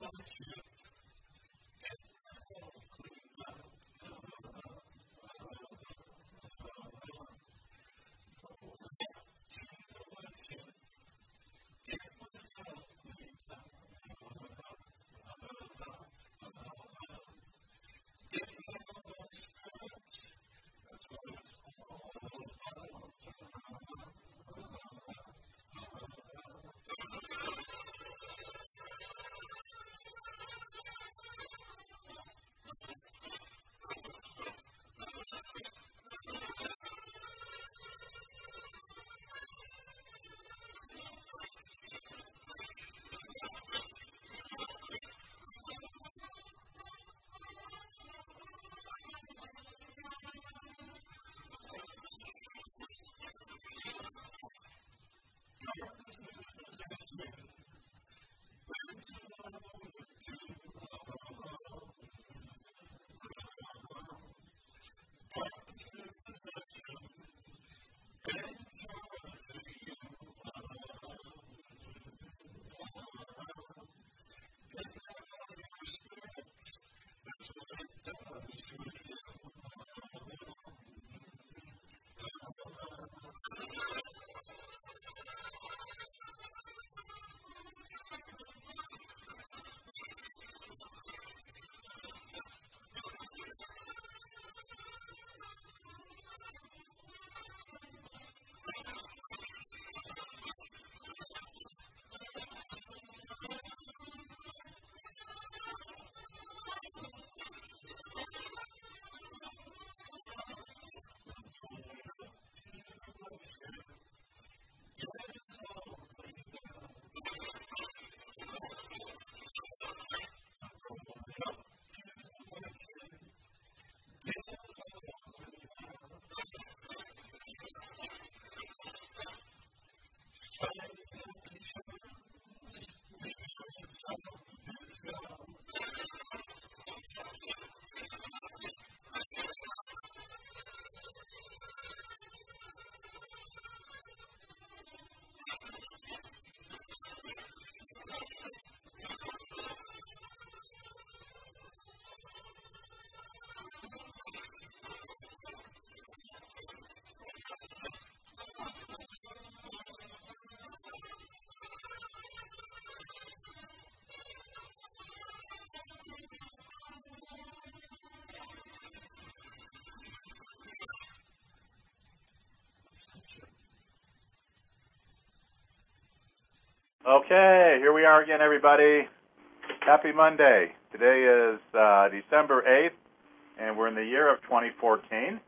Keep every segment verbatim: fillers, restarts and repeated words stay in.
Okay, here we are again, everybody. Happy Monday. Today is uh, December eighth, and we're in the year of twenty fourteen.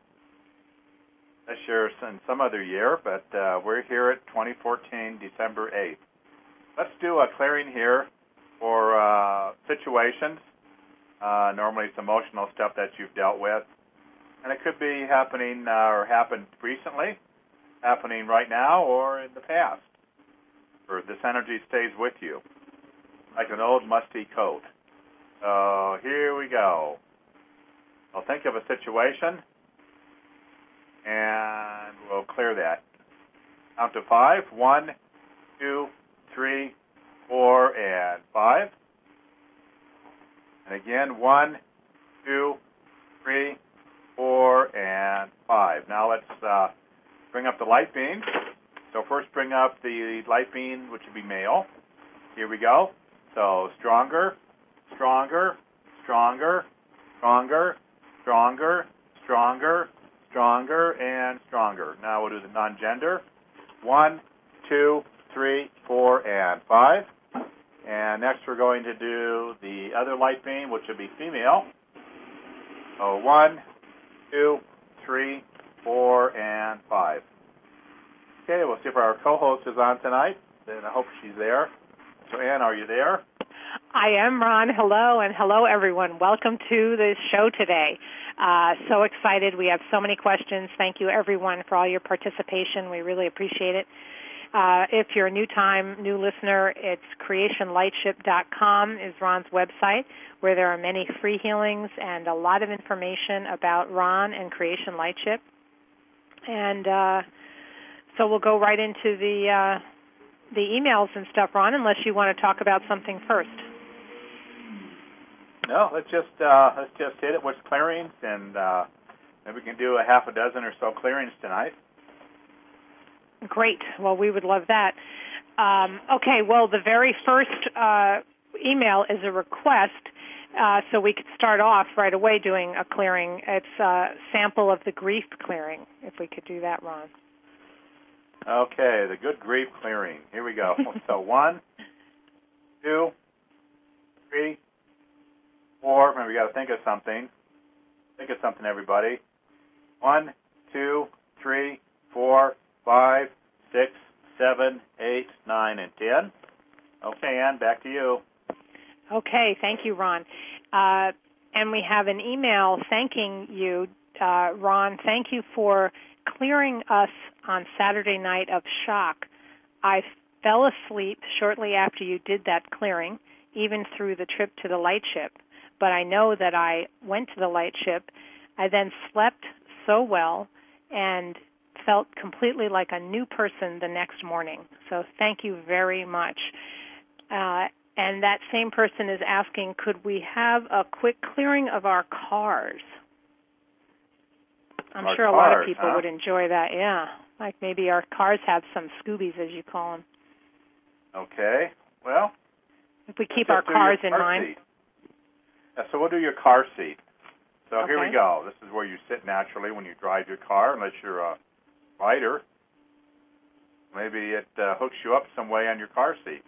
This year's in some other year, but uh, we're here at twenty fourteen, December eighth. Let's do a clearing here for uh, situations. Uh, normally it's emotional stuff that you've dealt with, and it could be happening uh, or happened recently, happening right now, or in the past. Or this energy stays with you, like an old musty coat. So here we go. I'll think of a situation, and we'll clear that. Count to five. One, two, three, four, and five. And again, one, two, three, four, and five. Now let's uh, bring up the light beam. So first bring up the light beam, which would be male. Here we go. So stronger, stronger, stronger, stronger, stronger, stronger, stronger, and stronger. Now we'll do the non-gender. One, two, three, four, and five. And next we're going to do the other light beam, which would be female. So one, two, three, four, and five. Okay, we'll see if our co-host is on tonight. Then I hope she's there. So, Ann, are you there? I am, Ron. Hello, and hello, everyone. Welcome to the show today. Uh, so excited. We have so many questions. Thank you, everyone, for all your participation. We really appreciate it. Uh, if you're a new-time, new listener, it's creation lightship dot com is Ron's website, where there are many free healings and a lot of information about Ron and Creation Lightship. And uh, so we'll go right into the uh, the emails and stuff, Ron, unless you want to talk about something first. No, let's just uh, let's just hit it with clearings, and uh, maybe we can do a half a dozen or so clearings tonight. Great. Well, we would love that. Um, okay. Well, the very first uh, email is a request, uh, so we could start off right away doing a clearing. It's a sample of the grief clearing, if we could do that, Ron. Okay, the good grief clearing. Here we go. So one, two, three, four. Remember, we got to think of something. Think of something, everybody. One, two, three, four, five, six, seven, eight, nine, and ten. Okay, Ann, back to you. Okay, thank you, Ron. Uh, and we have an email thanking you, uh, Ron. Thank you for clearing us on Saturday night of shock. I fell asleep shortly after you did that clearing, even through the trip to the lightship. But I know that I went to the lightship. I then slept so well and felt completely like a new person the next morning. So thank you very much. Uh, and that same person is asking, could we have a quick clearing of our cars? I'm our sure a cars, lot of people huh? would enjoy that, yeah. Like maybe our cars have some Scoobies, as you call them. Okay. Well, if we keep our cars in car mind. Seat. Yeah, so we'll do your car seat. So okay. Here we go. This is where you sit naturally when you drive your car, unless you're a rider. Maybe it uh, hooks you up some way on your car seat.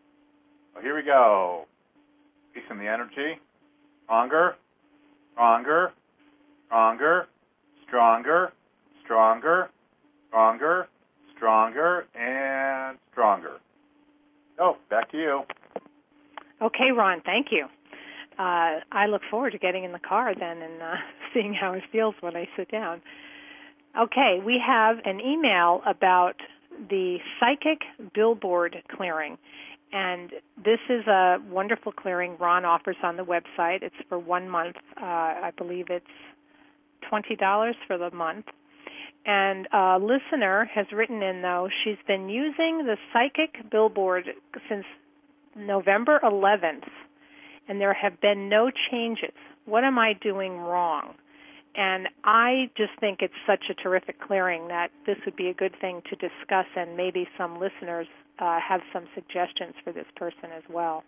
So here we go. Releasing the energy. Stronger, stronger, stronger, stronger, stronger, stronger, stronger, and stronger. Oh, back to you. Okay, Ron, thank you. Uh, I look forward to getting in the car then and uh, seeing how it feels when I sit down. Okay, we have an email about the psychic billboard clearing. And this is a wonderful clearing Ron offers on the website. It's for one month. Uh, I believe it's twenty dollars for the month. And a listener has written in, though, she's been using the psychic billboard since November eleventh, and there have been no changes. What am I doing wrong? And I just think it's such a terrific clearing that this would be a good thing to discuss, and maybe some listeners uh, have some suggestions for this person as well.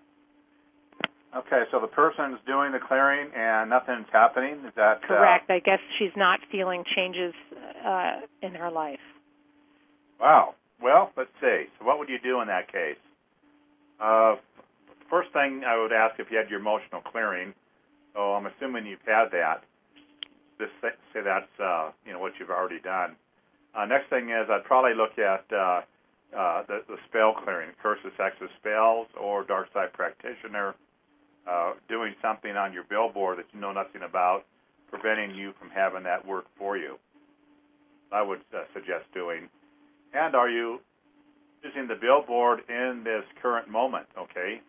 Okay, so the person's doing the clearing and nothing's happening? Is that correct? Uh, I guess she's not feeling changes uh, in her life. Wow. Well, let's see. So what would you do in that case? Uh, first thing I would ask if you had your emotional clearing. So I'm assuming you've had that. Just say that's uh, you know what you've already done. Uh, next thing is I'd probably look at uh, uh, the, the spell clearing, curses, hexes, spells, or dark side practitioner. Uh, doing something on your billboard that you know nothing about, preventing you from having that work for you. I would uh, suggest doing. And are you using the billboard in this current moment, okay?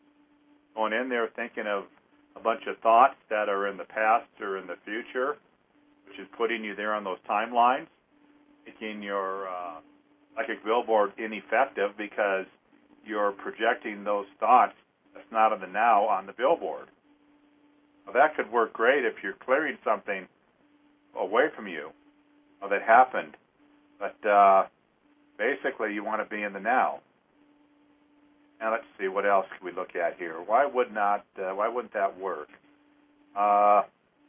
Going in there thinking of a bunch of thoughts that are in the past or in the future, which is putting you there on those timelines, making your uh, psychic billboard ineffective because you're projecting those thoughts that's not in the now on the billboard. Well, that could work great if you're clearing something away from you or that happened. But uh, basically, you want to be in the now. Now let's see what else can we look at here. Why would not? Uh, why wouldn't that work? Uh,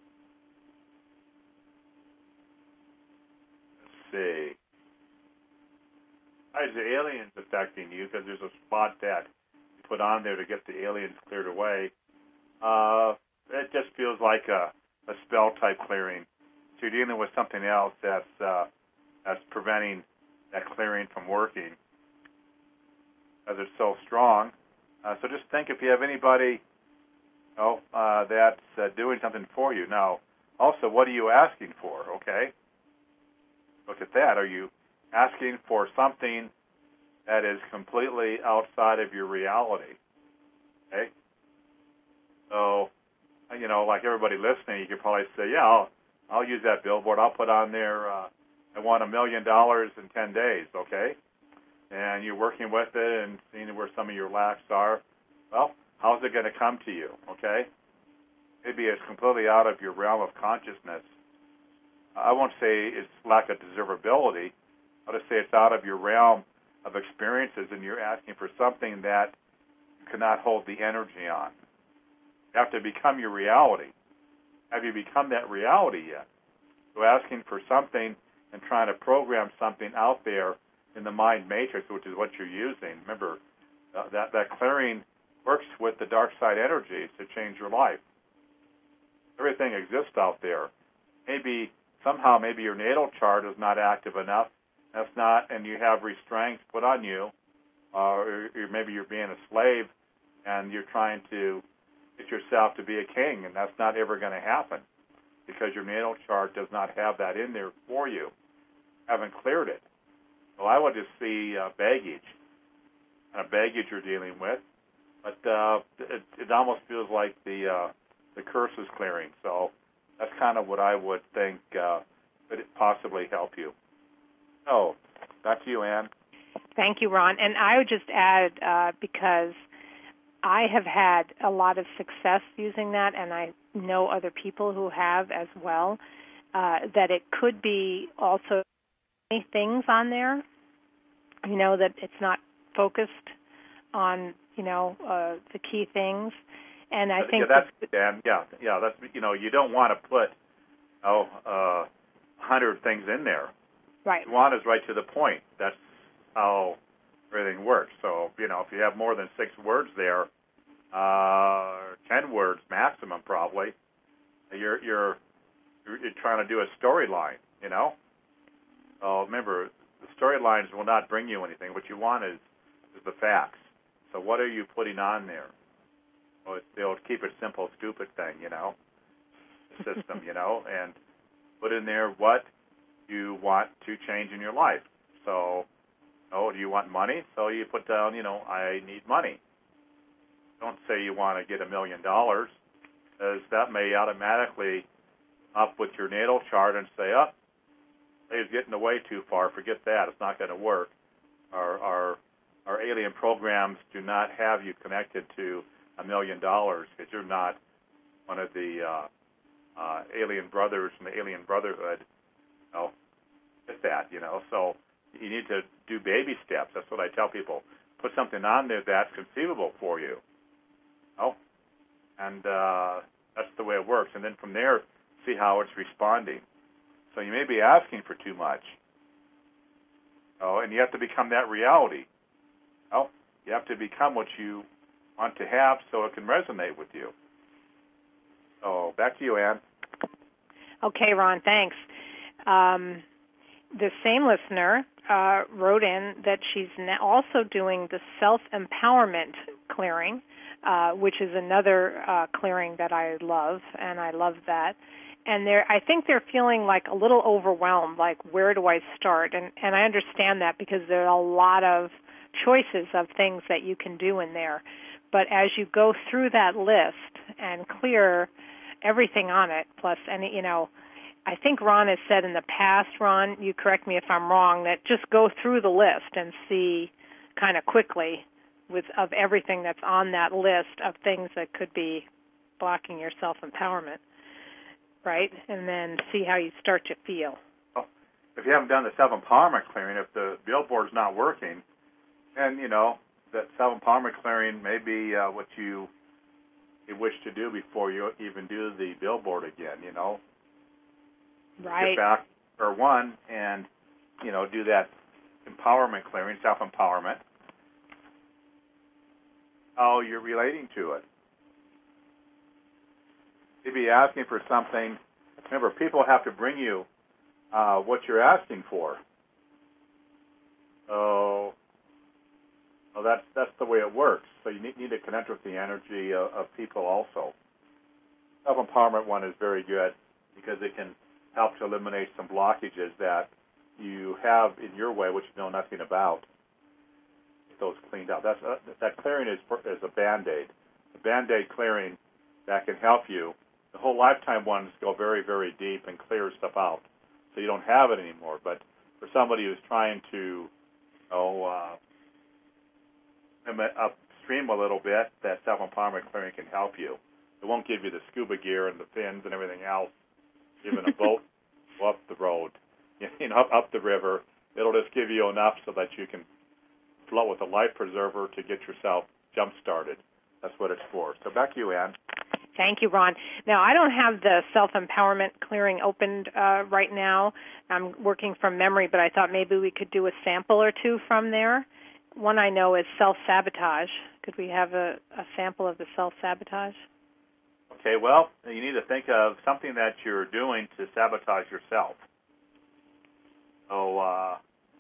let's see. Why is the aliens affecting you? Because there's a spot that you put on there to get the aliens cleared away. Uh, it just feels like a, a spell type clearing. So you're dealing with something else that's uh, that's preventing that clearing from working, as it's so strong. Uh, so just think if you have anybody, you know, uh, that's uh, doing something for you. Now, also, what are you asking for, okay? Look at that. Are you asking for something that is completely outside of your reality, okay? So, you know, like everybody listening, you could probably say, yeah, I'll, I'll use that billboard. I'll put on there, uh, I want a million dollars in ten days, okay? And you're working with it and seeing where some of your lacks are. Well, how's it going to come to you, okay? maybe it's completely out of your realm of consciousness. I won't say it's lack of deservability. I'll just say it's out of your realm of experiences, and you're asking for something that you cannot hold the energy on. You have to become your reality. Have you become that reality yet? So asking for something and trying to program something out there in the mind matrix, which is what you're using. Remember, uh, that, that clearing works with the dark side energies to change your life. Everything exists out there. Maybe somehow maybe your natal chart is not active enough. That's not, and you have restraints put on you, uh, or, or maybe you're being a slave and you're trying to get yourself to be a king, and that's not ever going to happen because your natal chart does not have that in there for you. Haven't cleared it. So I would just see uh, baggage, kind of baggage you're dealing with, but uh, it, it almost feels like the uh, the curse is clearing. So that's kind of what I would think uh, could possibly help you. Oh, back to you, Ann. Thank you, Ron. And I would just add, uh, because I have had a lot of success using that, and I know other people who have as well, uh, that it could be also many things on there, you know, that it's not focused on, you know, uh, the key things. And I think yeah, that's Dan. Yeah, yeah, that's, you know, you don't want to put oh uh, hundred things in there. Right. You want is right to the point. That's how everything works. So, you know, if you have more than six words there, uh, ten words maximum probably, you're you're you're trying to do a storyline. You know. So remember, the storylines will not bring you anything. What you want is is the facts. So what are you putting on there? Well, it, they'll keep it simple, stupid thing, you know, system, you know, and put in there what you want to change in your life. So, oh, do you want money? So you put down, you know, I need money. Don't say you want to get a million dollars, because that may automatically up with your natal chart and say, oh, it's getting away too far. Forget that. It's not going to work. Our, our, our alien programs do not have you connected to a million dollars because you're not one of the uh, uh, alien brothers from the alien brotherhood. You know, get that, you know. So you need to do baby steps. That's what I tell people. Put something on there that's conceivable for you. Oh, and uh, that's the way it works. And then from there, see how it's responding. So you may be asking for too much. Oh, and you have to become that reality. Oh, you have to become what you want to have so it can resonate with you. So back to you, Ann. Okay, Ron, thanks. Um, the same listener uh, wrote in that she's also doing the self-empowerment clearing, uh, which is another uh, clearing that I love, and I love that. And they're, I think they're feeling like a little overwhelmed, like where do I start? And, and I understand that because there are a lot of choices of things that you can do in there. But as you go through that list and clear everything on it, plus any, you know, I think Ron has said in the past, Ron, you correct me if I'm wrong, that just go through the list and see kind of quickly with of everything that's on that list of things that could be blocking your self-empowerment, right? And then see how you start to feel. Well, if you haven't done the self-empowerment clearing, if the billboard's not working, and, you know, that self-empowerment clearing may be uh, what you, you wish to do before you even do the billboard again, you know. Right. Get back for one and, you know, do that empowerment clearing, self-empowerment, how you're relating to it. Maybe asking for something. Remember, people have to bring you uh, what you're asking for. So, well, that's that's the way it works. So you need, need to connect with the energy of, of people also. Self-empowerment one is very good because it can help to eliminate some blockages that you have in your way, which you know nothing about. Get those cleaned out. That's uh, that clearing is is a Band-Aid. A Band-Aid clearing that can help you. The whole lifetime ones go very, very deep and clear stuff out, so you don't have it anymore. But for somebody who's trying to, oh, uh, upstream a little bit, that self-empowerment clearing can help you. It won't give you the scuba gear and the fins and everything else. Even a boat up the road, you know, up, up the river. It'll just give you enough so that you can float with a life preserver to get yourself jump-started. That's what it's for. So back to you, Ann. Thank you, Ron. Now, I don't have the self-empowerment clearing opened uh, right now. I'm working from memory, but I thought maybe we could do a sample or two from there. One I know is self-sabotage. Could we have a, a sample of the self-sabotage? Okay, well, you need to think of something that you're doing to sabotage yourself. So uh,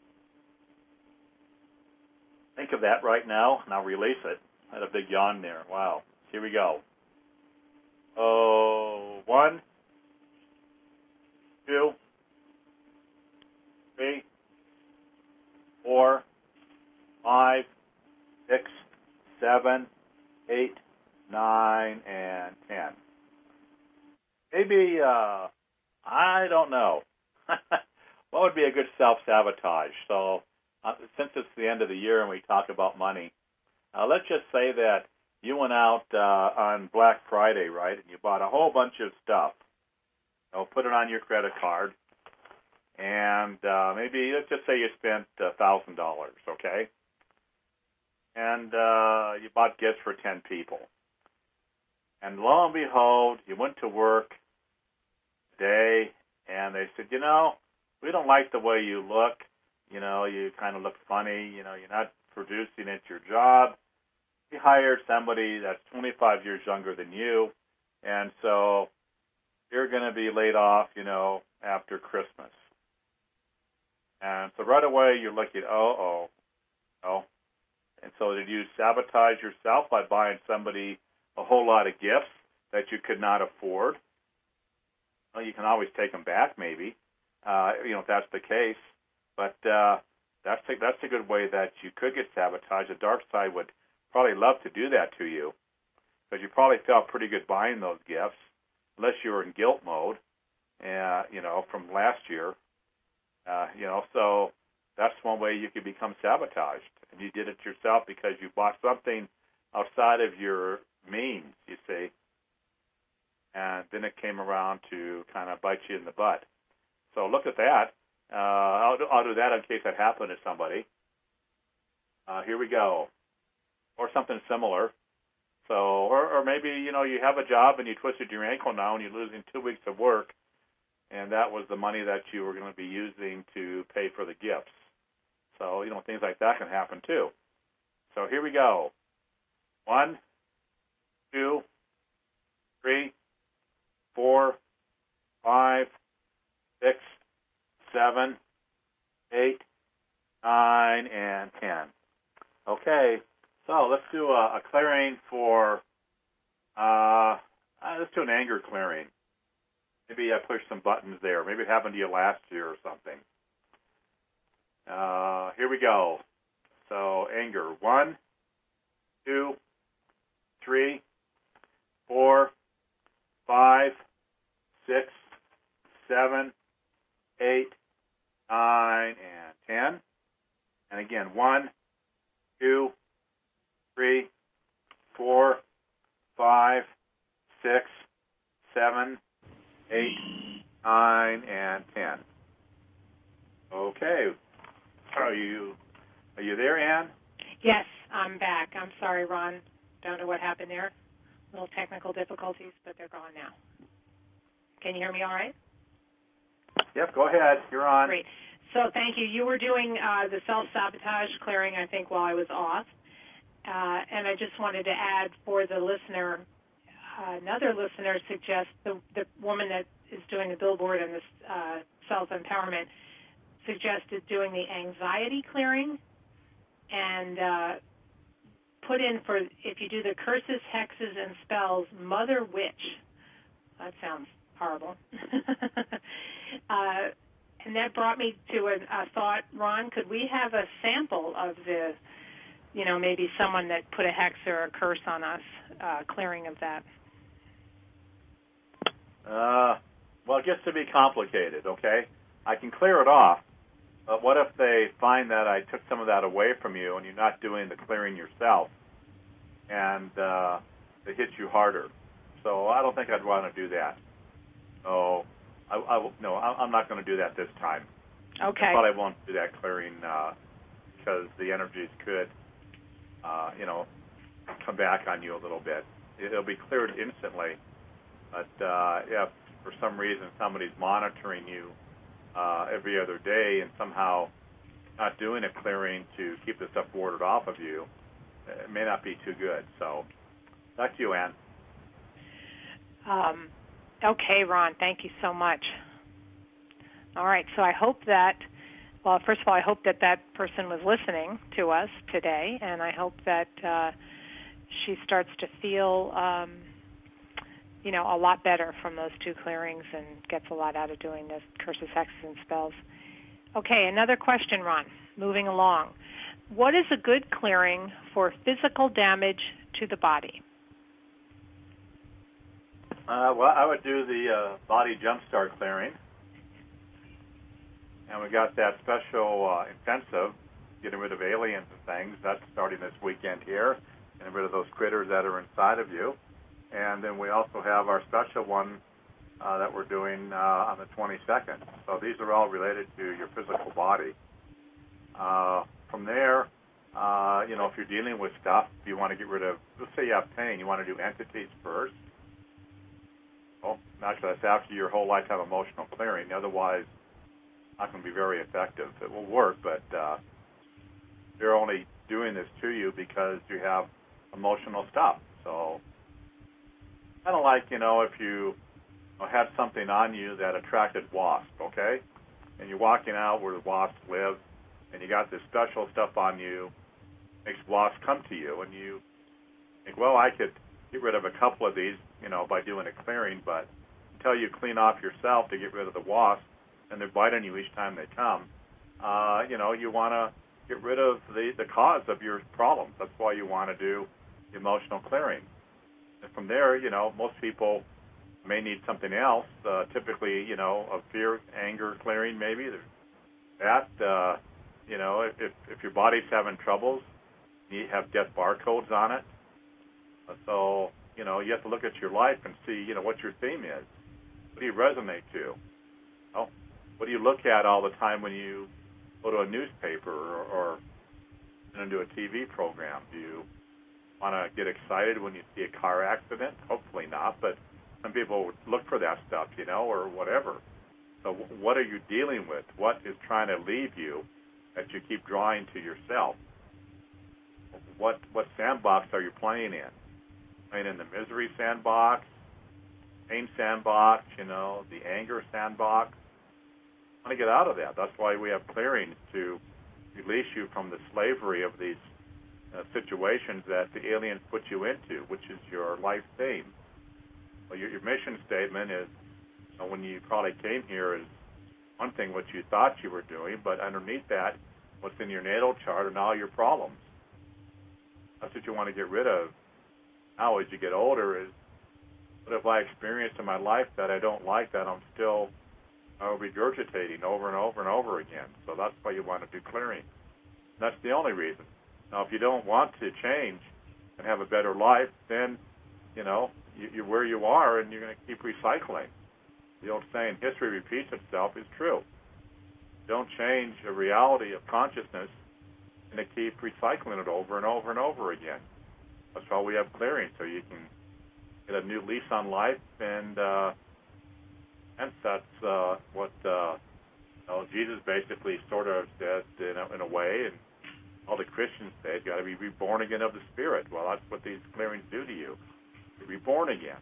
think of that right now, and I'll release it. I had a big yawn there. Wow. Here we go. Oh, one, two, three, four, five, six, seven, eight, nine, and ten. Maybe, uh, I don't know. What would be a good self-sabotage? So, uh, since it's the end of the year and we talk about money, uh, let's just say that you went out uh, on Black Friday, right, and you bought a whole bunch of stuff. So put it on your credit card, and uh, maybe let's just say you spent one thousand dollars, okay? And uh, you bought gifts for ten people. And lo and behold, you went to work today, and they said, you know, we don't like the way you look. You know, you kind of look funny. You know, you're not producing at your job. We hired somebody that's twenty-five years younger than you, and so you're going to be laid off, you know, after Christmas. And so right away you're looking, oh, oh, oh. And so did you sabotage yourself by buying somebody a whole lot of gifts that you could not afford? Well, you can always take them back, maybe, uh, you know, if that's the case. But uh, that's a, that's a good way that you could get sabotaged. The dark side would probably love to do that to you, because you probably felt pretty good buying those gifts, unless you were in guilt mode, uh, you know, from last year. Uh, you know, so that's one way you could become sabotaged. And you did it yourself because you bought something outside of your means, you see. And then it came around to kind of bite you in the butt. So look at that. Uh, I'll, do, I'll do that in case that happened to somebody. Uh, here we go. Or something similar. So, or, or maybe, you know, you have a job and you twisted your ankle now and you're losing two weeks of work, and that was the money that you were going to be using to pay for the gifts. So, you know, things like that can happen too. So here we go. One, two, three, four, five, six, seven, eight, nine, and ten. Okay. So let's do a, a clearing for, uh, uh, let's do an anger clearing. Maybe I pushed some buttons there. Maybe it happened to you last year or something. Uh, here we go. So anger. One, two, three, four, five, six, seven, eight, nine, and ten. And again, one, two, three, four, five, six, seven, eight, nine, and ten. Okay. Are you are you there, Ann? Yes, I'm back. I'm sorry, Ron. Don't know what happened there. Little technical difficulties, but they're gone now. Can you hear me all right? Yep, go ahead. You're on. Great. So thank you. You were doing uh, the self-sabotage clearing, I think, while I was off. Uh, and I just wanted to add for the listener, uh, another listener suggests the, the woman that is doing the billboard and this uh, self-empowerment suggested doing the anxiety clearing and uh, put in for, if you do the curses, hexes, and spells, Mother Witch. That sounds horrible. uh, and that brought me to a, a thought, Ron, could we have a sample of the, you know, maybe someone that put a hex or a curse on us, uh, clearing of that? Uh, well, it gets to be complicated, okay? I can clear it off, but what if they find that I took some of that away from you and you're not doing the clearing yourself, and uh, it hits you harder? So I don't think I'd want to do that. So I, I will, no, I'm not going to do that this time. Okay. I probably won't do that clearing uh, because the energies could, uh, you know, come back on you a little bit. It'll be cleared instantly, but uh, if for some reason somebody's monitoring you uh, every other day and somehow not doing a clearing to keep the stuff warded off of you, it may not be too good. So back to you, Ann. Um, okay, Ron, thank you so much. All right, so I hope that, well, first of all, I hope that that person was listening to us today, and I hope that uh, she starts to feel, um, you know, a lot better from those two clearings and gets a lot out of doing this curses, hexes, and spells. Okay, another question, Ron, moving along. What is a good clearing for physical damage to the body? Uh, well, I would do the uh, body jumpstart clearing. And we got that special uh, intensive, getting rid of aliens and things. That's starting this weekend here, getting rid of those critters that are inside of you. And then we also have our special one uh, that we're doing uh, on the twenty-second. So these are all related to your physical body. Uh, from there, uh, you know, if you're dealing with stuff, if you want to get rid of, let's say you have pain, you want to do entities first. Well, actually, that's after your whole lifetime emotional clearing. Otherwise, not going to be very effective. It will work, but uh, they're only doing this to you because you have emotional stuff. So, kind of like, you know, if you had something on you that attracted wasps, okay? And you're walking out where the wasps live, and you got this special stuff on you, makes wasps come to you, and you think, well, I could get rid of a couple of these, you know, by doing a clearing, but until you clean off yourself to get rid of the wasps, and they're biting you each time they come, uh, you know, you want to get rid of the, the cause of your problems. That's why you want to do emotional clearing. And from there, you know, most people may need something else, uh, typically, you know, a fear, anger clearing maybe. There's that, uh, you know, if, if your body's having troubles, you have death barcodes on it. So, you know, you have to look at your life and see, you know, what your theme is. What do you resonate to? Well, what do you look at all the time when you go to a newspaper or, or into a T V program? Do you want to get excited when you see a car accident? Hopefully not, but some people look for that stuff, you know, or whatever. So what are you dealing with? What is trying to leave you that you keep drawing to yourself? What what sandbox are you playing in? Playing in the misery sandbox, pain sandbox, you know, the anger sandbox? I want to get out of that. That's why we have clearings to release you from the slavery of these uh, situations that the aliens put you into, which is your life theme. Well, your, your mission statement is, you know, when you probably came here, is one thing what you thought you were doing, but underneath that, what's in your natal chart and all your problems. That's what you want to get rid of. Now, as you get older, is what have I experienced in my life that I don't like, that I'm still uh, regurgitating over and over and over again. So that's why you want to do clearing. That's the only reason. Now, if you don't want to change and have a better life, then, you know, you, you're where you are and you're going to keep recycling. The old saying, history repeats itself, is true. Don't change a reality of consciousness and to keep recycling it over and over and over again. That's why we have clearing, so you can get a new lease on life, and uh, hence that's uh, what uh, you know, Jesus basically sort of said in a, in a way, and all the Christians say, you've got to be reborn again of the Spirit. Well, that's what these clearings do to you. You're reborn again,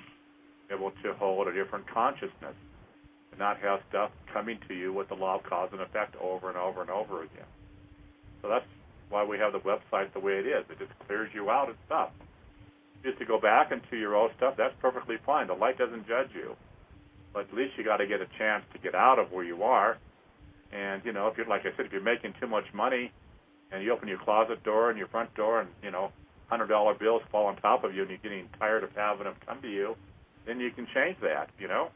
able to hold a different consciousness and not have stuff coming to you with the law of cause and effect over and over and over again. So that's why we have the website the way it is. It just clears you out of stuff. Just to go back into your old stuff, that's perfectly fine. The light doesn't judge you. But at least you got to get a chance to get out of where you are. And, you know, if you're, like I said, if you're making too much money and you open your closet door and your front door and, you know, one hundred dollar bills fall on top of you and you're getting tired of having them come to you, then you can change that, you know.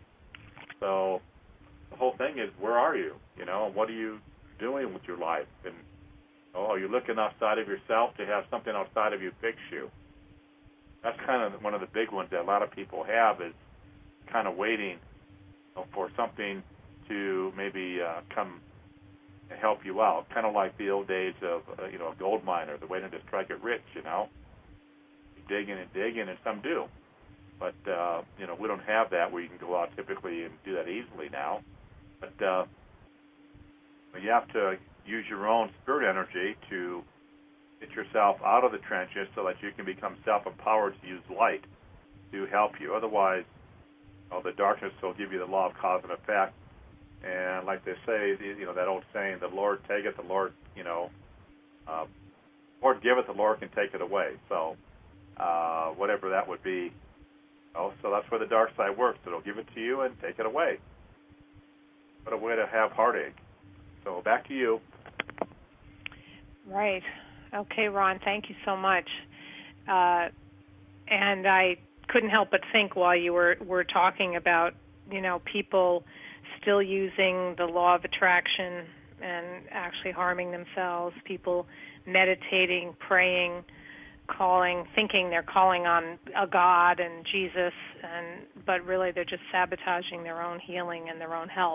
So the whole thing is, where are you? You know, what are you doing with your life? And oh, are you looking outside of yourself to have something outside of you fix you? that's kind of one of the big ones that a lot of people have, is kind of waiting, you know, for something to maybe uh, come and help you out, kind of like the old days of, uh, you know, a gold miner, the waiting to strike it rich, you know. You dig in and dig in, and some do. But, uh, you know, we don't have that where you can go out typically and do that easily now. But uh, you have to use your own spirit energy to get yourself out of the trenches so that you can become self-empowered to use light to help you. Otherwise, you know, the darkness will give you the law of cause and effect. And like they say, you know, that old saying, the Lord taketh, the Lord, you know, uh, Lord giveth, the Lord can take it away. So uh, whatever that would be. Oh, so that's where the dark side works. It'll give it to you and take it away. What a way to have heartache. So back to you. Right. Okay, Ron, thank you so much. Uh, and I couldn't help but think while you were, were talking about, you know, people still using the law of attraction and actually harming themselves, people meditating, praying, calling, thinking they're calling on a God and Jesus, and but really they're just sabotaging their own healing and their own health.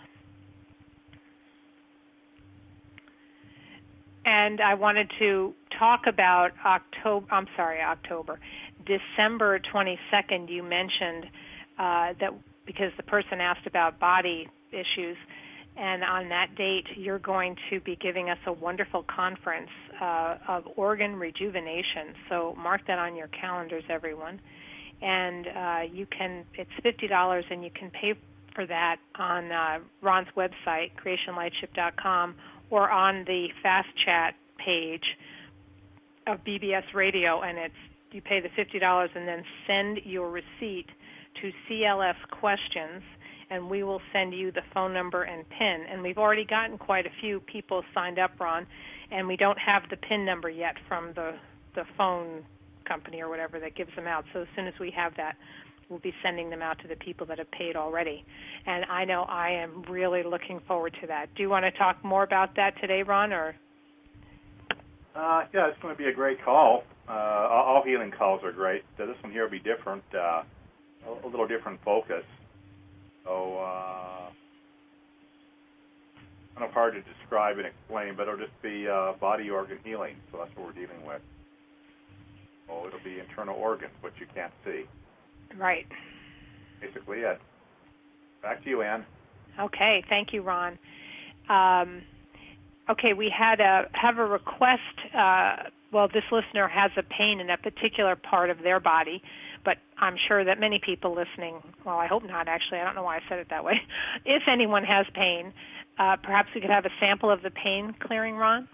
And I wanted to talk about October, I'm sorry, October, December twenty-second, you mentioned uh, that because the person asked about body issues, and on that date you're going to be giving us a wonderful conference uh, of organ rejuvenation. So mark that on your calendars, everyone. And uh, you can, it's fifty dollars, and you can pay for that on uh, Ron's website, creation lightship dot com, or on the Fast Chat page of B B S Radio, and it's you pay the fifty dollars and then send your receipt to C L S Questions, and we will send you the phone number and PIN. And we've already gotten quite a few people signed up, Ron, and we don't have the PIN number yet from the, the phone company or whatever that gives them out. So as soon as we have that, we'll be sending them out to the people that have paid already. And I know I am really looking forward to that. Do you want to talk more about that today, Ron? Or uh, yeah, it's going to be a great call. Uh, all healing calls are great. So this one here will be different, uh, a little different focus. So uh, kind of hard to describe and explain, but it'll just be uh, body organ healing. So that's what we're dealing with. So it'll be internal organs, which you can't see. Right. Basically it. Back to you, Ann. Okay, thank you, Ron. Um, okay, we had a have a request. Uh, well, this listener has a pain in a particular part of their body, but I'm sure that many people listening, well, I hope not, actually. I don't know why I said it that way. If anyone has pain, uh, perhaps we could have a sample of the pain clearing, Ron?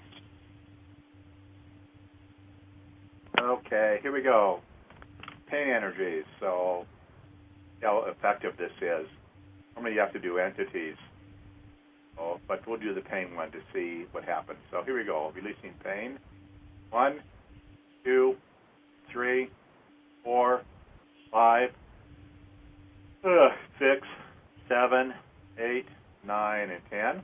Okay, here we go. Pain energies. So how effective this is. Normally you have to do entities, oh, but we'll do the pain one to see what happens. So here we go. Releasing pain. One, two, three, four, five, uh, six, seven, eight, nine, and ten.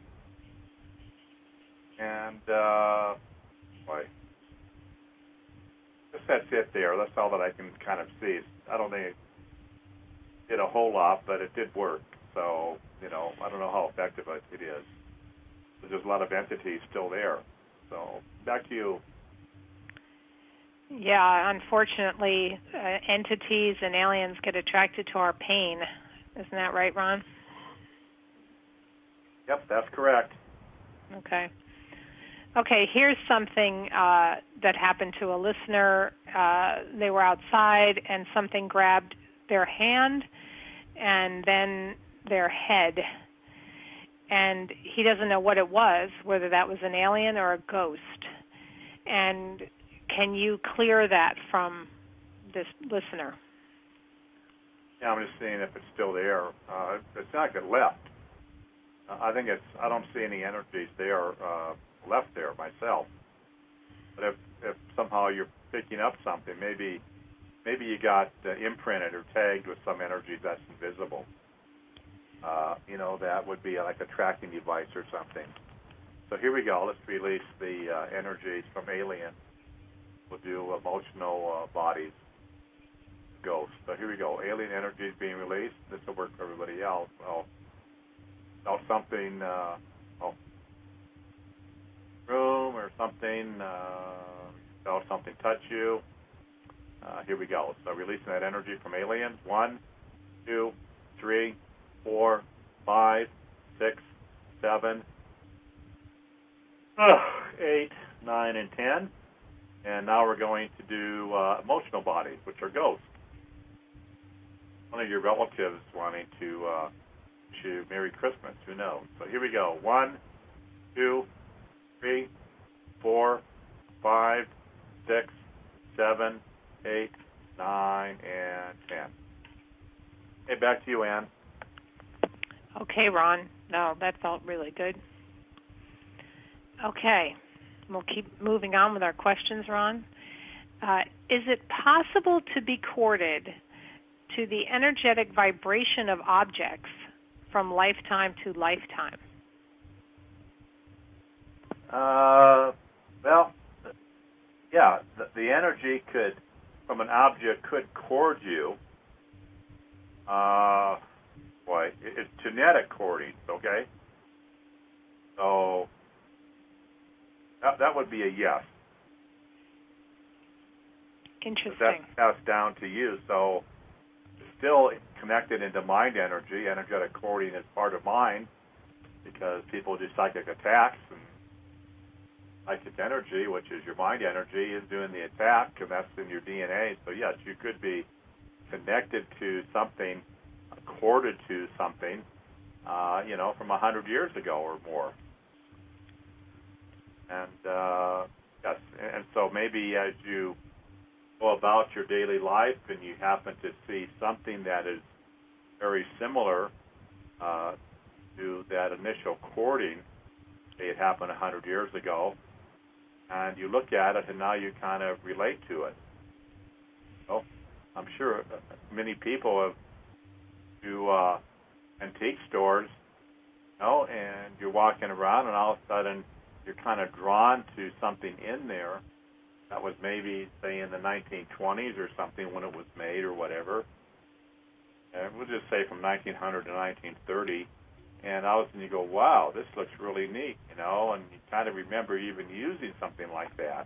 And uh, boy, just that's it there. That's all that I can kind of see. I don't think it did a whole lot, but it did work. So, you know, I don't know how effective it is. There's a lot of entities still there. So, back to you. Yeah, unfortunately, uh, entities and aliens get attracted to our pain. Isn't that right, Ron? Yep, that's correct. Okay. Okay, here's something uh, that happened to a listener. Uh, they were outside and something grabbed their hand and then their head. And he doesn't know what it was, whether that was an alien or a ghost. And can you clear that from this listener? Yeah, I'm just seeing if it's still there. Uh, it's not like it left. Uh, I think it's, I don't see any energies there uh, left there myself. But if, if somehow you're picking up something, maybe maybe you got uh, imprinted or tagged with some energy that's invisible. Uh, you know, that would be like a tracking device or something. So here we go. Let's release the uh, energies from alien. We'll do emotional uh, bodies. ghosts. So here we go. Alien energy is being released. This will work for everybody else. Well, felt something, uh, oh, room or something, uh, felt something touch you. Uh, here we go. So releasing that energy from aliens. One, two, three, four, five, six, seven, uh, eight, nine, and ten. And now we're going to do uh, emotional bodies, which are ghosts. One of your relatives wanting to uh, wish you Merry Christmas. Who knows? So here we go. One, two, three, four, five, six, seven, eight, nine, and ten. Okay, back to you, Ann. Okay, Ron. No, that felt really good. Okay. We'll keep moving on with our questions, Ron. Uh, is it possible to be corded to the energetic vibration of objects from lifetime to lifetime? Uh, well, yeah, the, the energy could, from an object, could cord you. Uh, boy, it, it's genetic cording, okay? So that, that would be a yes. Interesting. But that's passed down to you, so it's still connected into mind energy. Energetic cording is part of mind because people do psychic attacks, and psychic energy, which is your mind energy, is doing the attack, and that's in your D N A. So yes, you could be connected to something, corded to something, uh, you know, from a hundred years ago or more. And uh, yes, and so maybe as you go about your daily life and you happen to see something that is very similar uh, to that initial cording, say it happened a hundred years ago, and you look at it and now you kind of relate to it. So I'm sure many people have to uh, antique stores, you know, and you're walking around and all of a sudden you're kind of drawn to something in there that was maybe, say, in the nineteen twenties or something when it was made or whatever. And we'll just say from nineteen hundred to nineteen thirty. And all of a sudden you go, wow, this looks really neat, you know, and you kind of remember even using something like that.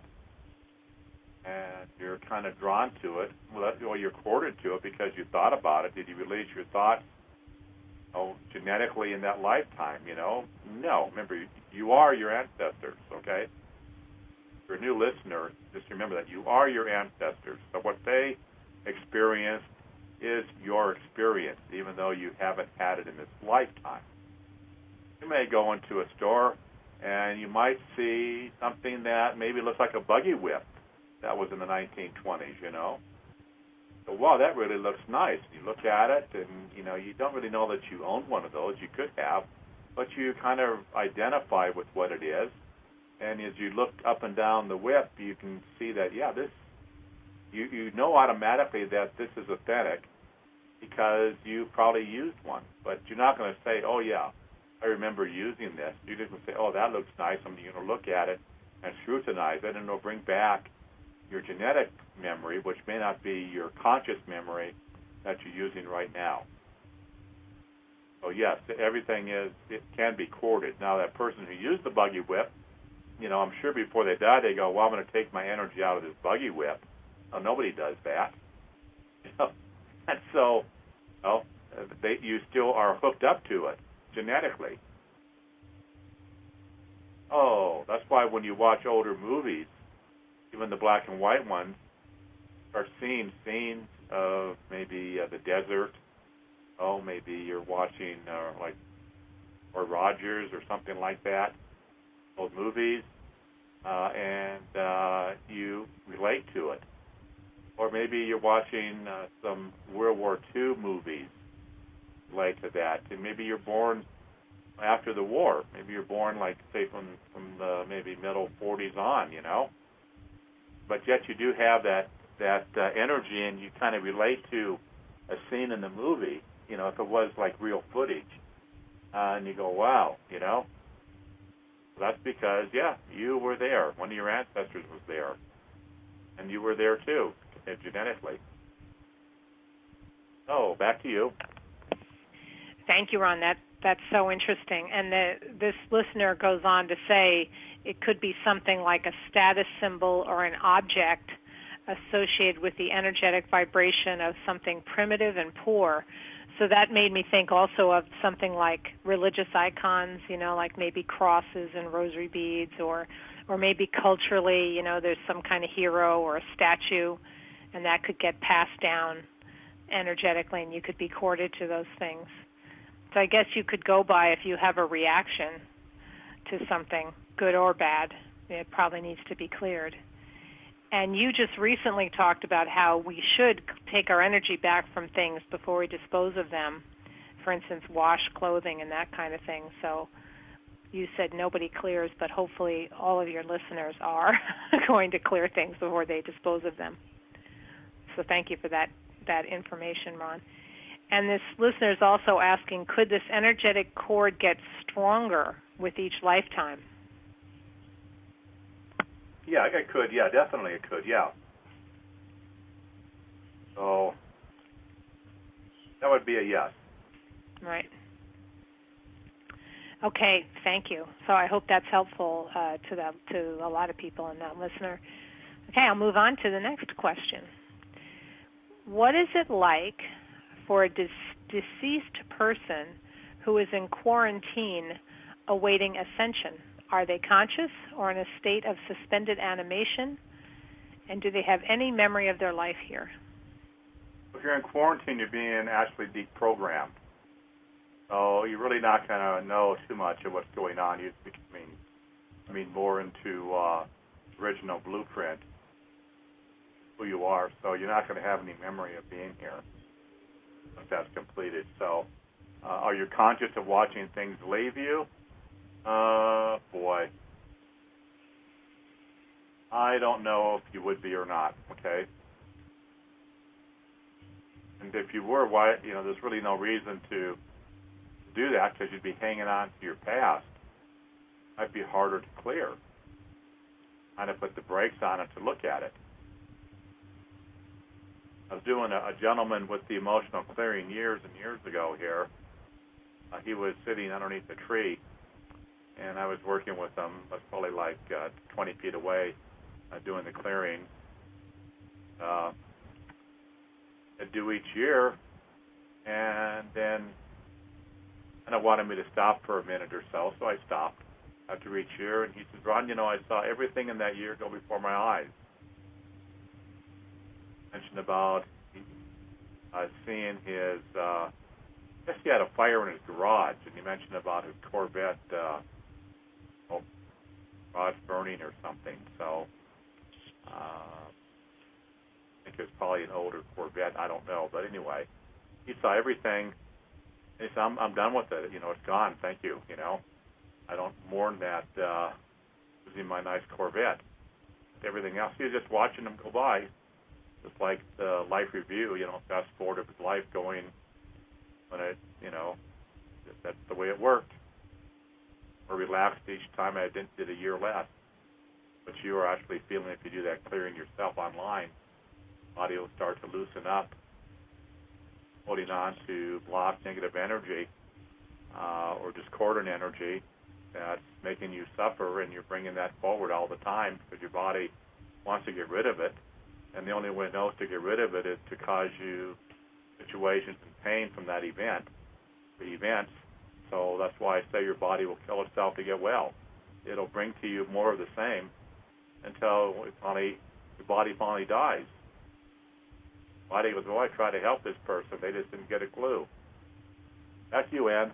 And you're kind of drawn to it. Well, that, well, you're corded to it because you thought about it. Did you release your thoughts, you know, genetically in that lifetime, you know? No. Remember, you, you are your ancestors, okay? If you're a new listener, just remember that you are your ancestors. So what they experienced is your experience, even though you haven't had it in this lifetime. You may go into a store and you might see something that maybe looks like a buggy whip that was in the nineteen twenties, you know. So, wow, that really looks nice. You look at it and, you know, you don't really know that you own one of those. You could have, but you kind of identify with what it is. And as you look up and down the whip, you can see that, yeah, this, you, you know automatically that this is authentic because you probably used one. But you're not going to say, oh, yeah, I remember using this. You're just going to say, oh, that looks nice. I'm going to look at it and scrutinize it, and it'll bring back your genetic memory, which may not be your conscious memory that you're using right now. So, yes, everything is, it can be corded. Now, that person who used the buggy whip, you know, I'm sure before they die, they go, well, I'm going to take my energy out of this buggy whip. Well, nobody does that. You know? And so, well, they, you still are hooked up to it genetically. Oh, that's why when you watch older movies, even the black and white ones, are seeing scenes of maybe uh, the desert. Oh, maybe you're watching uh, like or Rogers or something like that, old movies, uh, and uh, you relate to it. Or maybe you're watching uh, some World War Two movies relate to that, and maybe you're born after the war. Maybe you're born, like, say, from, from the maybe middle forties on, you know. But yet you do have that, that uh, energy, and you kind of relate to a scene in the movie, you know, if it was like real footage. Uh, and you go, wow, you know. That's because, yeah, you were there. One of your ancestors was there. And you were there, too, genetically. Oh, back to you. Thank you, Ron. That that's so interesting. And the, this listener goes on to say it could be something like a status symbol or an object associated with the energetic vibration of something primitive and poor. So that made me think also of something like religious icons, you know, like maybe crosses and rosary beads, or or maybe culturally, you know, there's some kind of hero or a statue, and that could get passed down energetically, and you could be corded to those things. So I guess you could go by if you have a reaction to something, good or bad, it probably needs to be cleared. And you just recently talked about how we should take our energy back from things before we dispose of them. For instance, wash clothing and that kind of thing. So you said nobody clears, but hopefully all of your listeners are going to clear things before they dispose of them. So thank you for that, that information, Ron. And this listener is also asking, could this energetic cord get stronger with each lifetime? Yeah, it could. Yeah, definitely it could. Yeah. So that would be a yes. Right. Okay, thank you. So I hope that's helpful uh, to the, to a lot of people and that listener. Okay, I'll move on to the next question. What is it like for a dis- deceased person who is in quarantine awaiting ascension? Are they conscious or in a state of suspended animation? And do they have any memory of their life here? If you're in quarantine, you're being actually deprogrammed. So you're really not going to know too much of what's going on. You I mean, I mean more into uh, original blueprint, who you are. So you're not going to have any memory of being here once that's completed. So uh, are you conscious of watching things leave you? Uh, boy. I don't know if you would be or not, okay? And if you were, why, you know, there's really no reason to do that because you'd be hanging on to your past. It might be harder to clear. Kind of put the brakes on it to look at it. I was doing a, a gentleman with the emotional clearing years and years ago here. Uh, he was sitting underneath a tree, and I was working with him. I was probably like uh, twenty feet away uh, doing the clearing. Uh, I do each year, and then and I wanted me to stop for a minute or so, so I stopped after each year, and he says, Ron, you know, I saw everything in that year go before my eyes. Mentioned about uh, seeing his, uh, I guess he had a fire in his garage, and he mentioned about his Corvette, uh, oh, garage burning or something. So uh, I think it was probably an older Corvette. I don't know, but anyway, he saw everything. He said, I'm, I'm done with it. You know, it's gone. Thank you. You know, I don't mourn that uh, losing my nice Corvette. Everything else, he was just watching them go by. Just like the life review, you know, fast forward of his life going when it, you know, that's the way it worked. Or relaxed each time I did, did a year less. But you are actually feeling, if you do that clearing yourself online, body will start to loosen up, holding on to blocked negative energy uh, or discordant energy that's making you suffer, and you're bringing that forward all the time because your body wants to get rid of it. And the only way it knows to get rid of it is to cause you situations and pain from that event, the events. So that's why I say your body will kill itself to get well. It'll bring to you more of the same until it finally, your body finally dies. The body goes, well, I tried to help this person. They just didn't get a clue. That's you, Ann.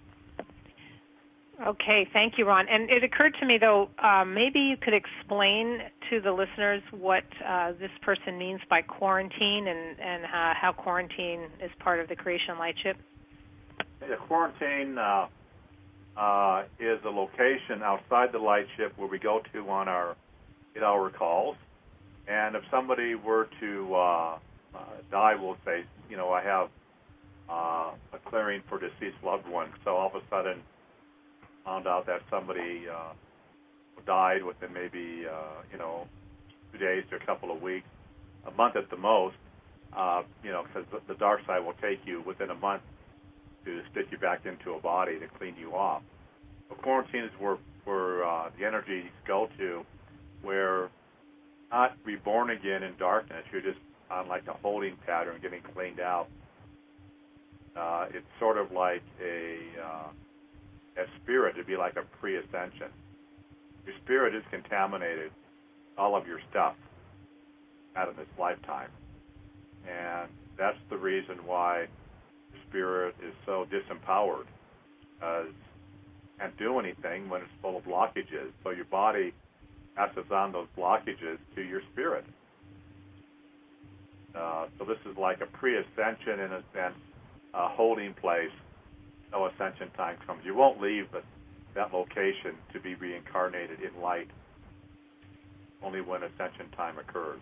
Okay, thank you, Ron. And it occurred to me, though, uh, maybe you could explain to the listeners what uh, this person means by quarantine and, and uh, how quarantine is part of the Creation Lightship. Yeah, quarantine uh, uh, is a location outside the Lightship where we go to on our eight-hour calls. And if somebody were to uh, uh, die, we'll say, you know, I have uh, a clearing for deceased loved ones. So all of a sudden, found out that somebody uh, died within maybe, uh, you know, two days to a couple of weeks, a month at the most, uh, you know, because the, the dark side will take you within a month to stick you back into a body to clean you off. But quarantine is where, where uh, the energies go to, where not reborn again in darkness. You're just on like a holding pattern, getting cleaned out. Uh, it's sort of like a uh, a spirit. It'd be like a pre-ascension. Your spirit is contaminated, all of your stuff, out of this lifetime, and that's the reason why the spirit is so disempowered. Because it can't do anything when it's full of blockages. So your body passes on those blockages to your spirit. Uh, so this is like a pre-ascension, in a sense, a holding place until ascension time comes. You won't leave the, that location to be reincarnated in light, only when ascension time occurs.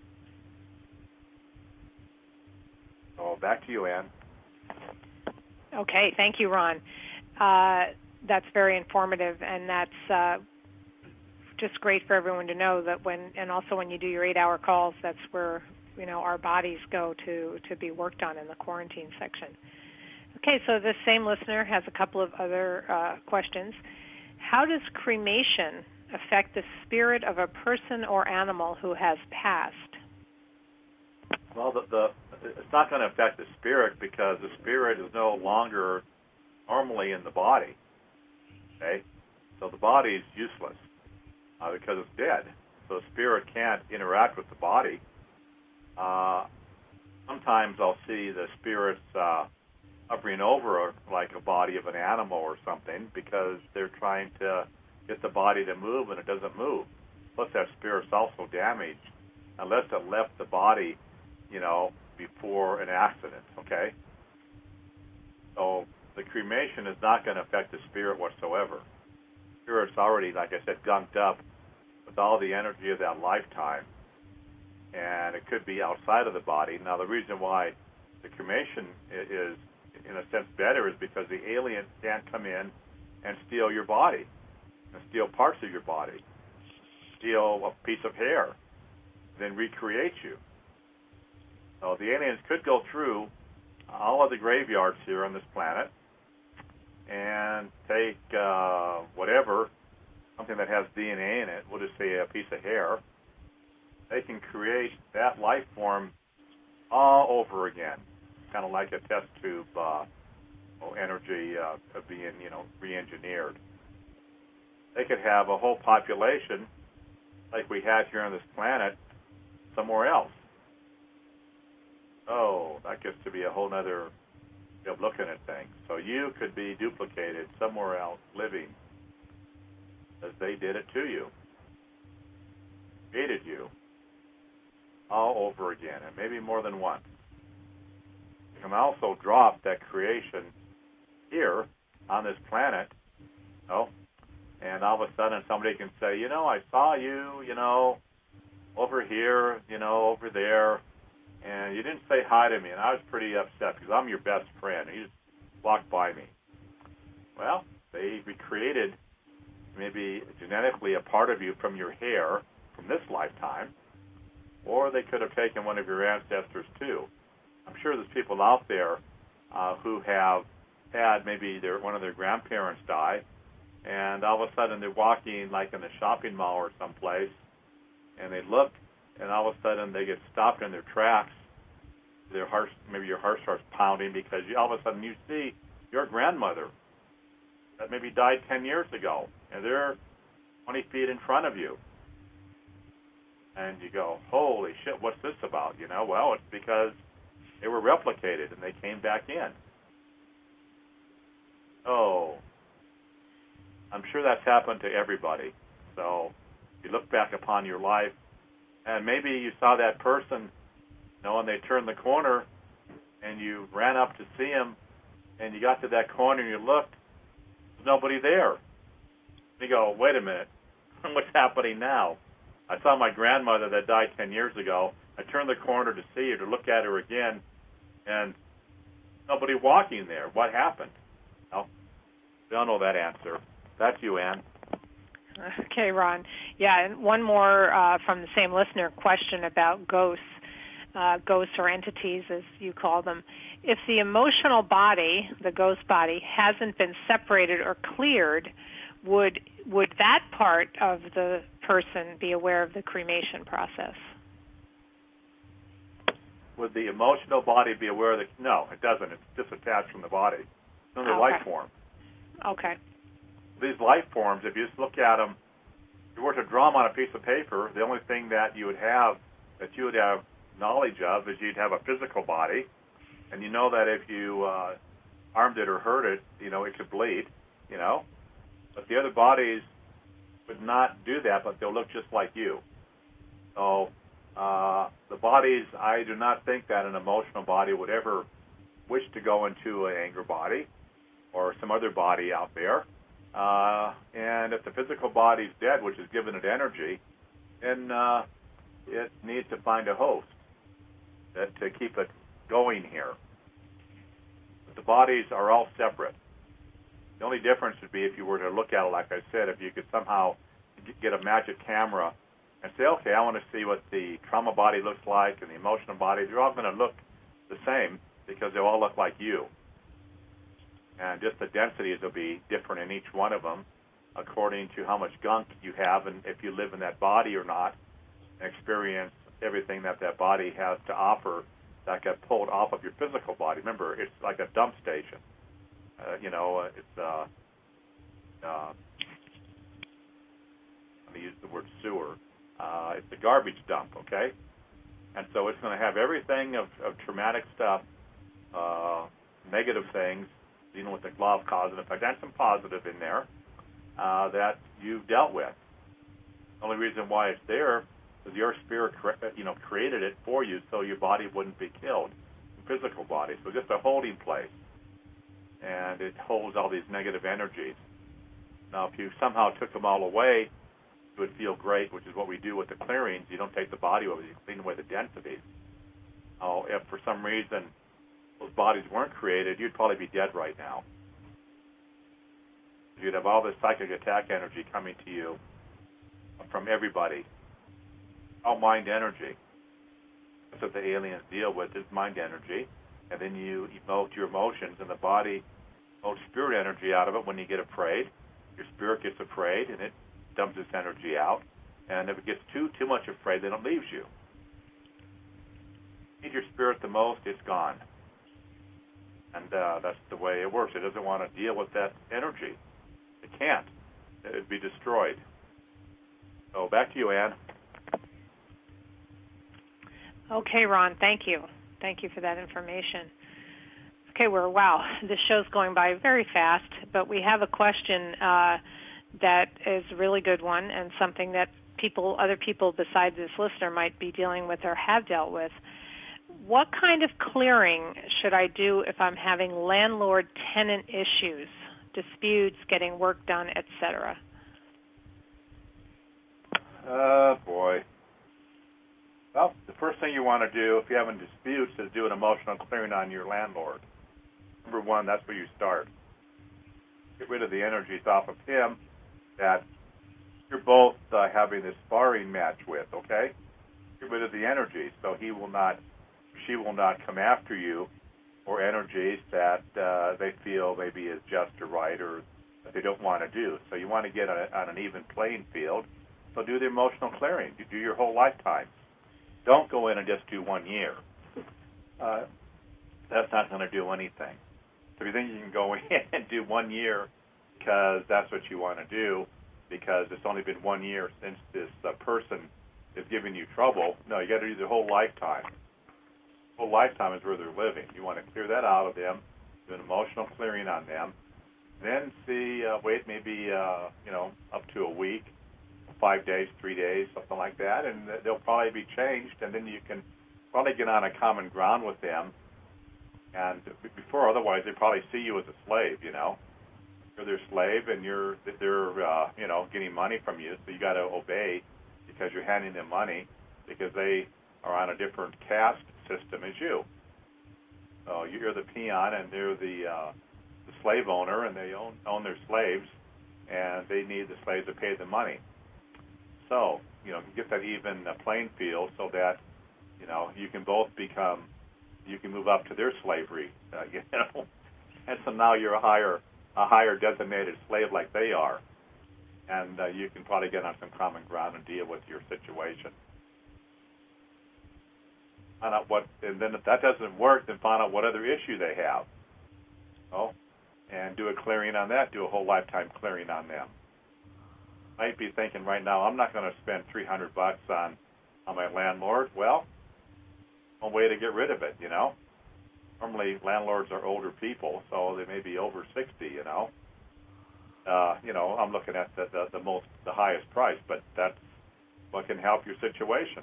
So back to you, Ann. Okay, thank you, Ron. Uh, that's very informative, and that's uh, just great for everyone to know that when, and also when you do your eight-hour calls, that's where, you know, our bodies go to, to be worked on in the quarantine section. Okay, so this same listener has a couple of other uh, questions. How does cremation affect the spirit of a person or animal who has passed? Well, the, the it's not going to affect the spirit because the spirit is no longer normally in the body. Okay, so the body is useless uh, because it's dead. So the spirit can't interact with the body. Uh, sometimes I'll see the spirits uh, hovering over a, like a body of an animal or something because they're trying to get the body to move and it doesn't move. Plus that spirit's also damaged unless it left the body, you know, before an accident, okay? So the cremation is not going to affect the spirit whatsoever. The spirit's already, like I said, gunked up with all the energy of that lifetime, and it could be outside of the body. Now, the reason why the cremation is, in a sense, better is because the alien can't come in and steal your body, and steal parts of your body, steal a piece of hair, then recreate you. So the aliens could go through all of the graveyards here on this planet and take uh, whatever, something that has D N A in it, we'll just say a piece of hair. They can create that life form all over again, kind of like a test tube uh, energy uh, of being, you know, re-engineered. They could have a whole population like we had here on this planet somewhere else. Oh, that gets to be a whole other way of looking at things. So you could be duplicated somewhere else living as they did it to you, created you all over again, and maybe more than once. You can also drop that creation here on this planet, you know, and all of a sudden somebody can say, you know, I saw you, you know, over here, you know, over there, and you didn't say hi to me, and I was pretty upset because I'm your best friend, and you just walked by me. Well, they recreated maybe genetically a part of you from your hair from this lifetime, or they could have taken one of your ancestors too. I'm sure there's people out there uh, who have had maybe their one of their grandparents die, and all of a sudden they're walking like in a shopping mall or someplace, and they look, and all of a sudden they get stopped in their tracks. Their heart, maybe your heart starts pounding because you, all of a sudden you see your grandmother that maybe died ten years ago, and they're twenty feet in front of you. And you go, holy shit, what's this about? You know, well, it's because they were replicated and they came back in. Oh, I'm sure that's happened to everybody. So you look back upon your life, and maybe you saw that person, you know, and they turned the corner, and you ran up to see him, and you got to that corner and you looked, there's nobody there. You go, wait a minute, what's happening now? I saw my grandmother that died ten years ago. I turned the corner to see her, to look at her again, and nobody walking there. What happened? Well, we don't know that answer. That's you, Ann. Okay, Ron. Yeah, and one more uh, from the same listener question about ghosts. uh, ghosts or entities, as you call them. If the emotional body, the ghost body, hasn't been separated or cleared, would would that part of the person be aware of the cremation process? Would the emotional body be aware of the... No, it doesn't. It's disattached from the body. It's another Okay. life form. Okay. These life forms, if you just look at them, if you were to draw them on a piece of paper, the only thing that you would have, that you would have knowledge of, is you'd have a physical body, and you know that if you uh, harmed it or hurt it, you know, it could bleed, you know. But the other bodies would not do that, but they'll look just like you. So uh, the bodies, I do not think that an emotional body would ever wish to go into an anger body or some other body out there. Uh, and if the physical body's dead, which has given it energy, then uh, it needs to find a host that, to keep it going here. But the bodies are all separate. The only difference would be if you were to look at it, like I said, if you could somehow get a magic camera and say, okay, I want to see what the trauma body looks like and the emotional body. They're all going to look the same because they all look like you. And just the densities will be different in each one of them according to how much gunk you have and if you live in that body or not, and experience everything that that body has to offer that got pulled off of your physical body. Remember, it's like a dump station. Uh, you know, uh, it's, uh, uh, let me use the word sewer. Uh, it's a garbage dump, okay? And so it's going to have everything of, of traumatic stuff, uh, negative things, dealing with the law of cause and effect, and some positive in there uh, that you've dealt with. The only reason why it's there is your spirit, you know, created it for you so your body wouldn't be killed, your physical body. So just a holding place, and it holds all these negative energies. Now, if you somehow took them all away, it would feel great, which is what we do with the clearings. You don't take the body away, you clean away the densities. Oh, if for some reason those bodies weren't created, you'd probably be dead right now. You'd have all this psychic attack energy coming to you from everybody. All mind energy. That's what the aliens deal with, is mind energy. And then you emote your emotions, and the body emotes spirit energy out of it when you get afraid. Your spirit gets afraid, and it dumps its energy out. And if it gets too too much afraid, then it leaves you. You need your spirit the most, it's gone. And uh, that's the way it works. It doesn't want to deal with that energy. It can't. It would be destroyed. So back to you, Ann. Okay, Ron, thank you. Thank you for that information. Okay, we're, wow, this show's going by very fast, but we have a question uh, that is a really good one and something that people, other people besides this listener might be dealing with or have dealt with. What kind of clearing should I do if I'm having landlord-tenant issues, disputes, getting work done, et cetera? Oh, boy. Well, the first thing you want to do if you're having disputes is do an emotional clearing on your landlord. Number one, that's where you start. Get rid of the energies off of him that you're both uh, having this sparring match with, okay? Get rid of the energies so he will not, she will not come after you or energies that uh, they feel maybe is just or right or that they don't want to do. So you want to get on, a, on an even playing field. So do the emotional clearing. You do your whole lifetime. Don't go in and just do one year. Uh, that's not going to do anything. So if you think you can go in and do one year because that's what you want to do, because it's only been one year since this uh, person is giving you trouble, no, you got to do the whole lifetime. The whole lifetime is where they're living. You want to clear that out of them, do an emotional clearing on them, then see, uh, wait maybe, uh, you know, up to a week, five days, three days, something like that, and they'll probably be changed, and then you can probably get on a common ground with them. And before, otherwise, they probably see you as a slave, you know. You're their slave, and you're they're uh, you know getting money from you, so you got to obey because you're handing them money because they are on a different caste system as you. So you're the peon, and they're the uh, the slave owner, and they own own their slaves, and they need the slaves to pay the money. So, you know, get that even uh, playing field so that you know, you can both become, you can move up to their slavery, uh, you know, and so now you're a higher, a higher designated slave like they are, and uh, you can probably get on some common ground and deal with your situation. Find out what, and then if that doesn't work, then find out what other issue they have. Oh, and do a clearing on that. Do a whole lifetime clearing on them. Might be thinking right now, I'm not going to spend three hundred bucks on on my landlord. Well, one way to get rid of it, you know. Normally, landlords are older people, so they may be over sixty, you know. Uh, you know, I'm looking at the, the the most, the highest price, but that's what can help your situation.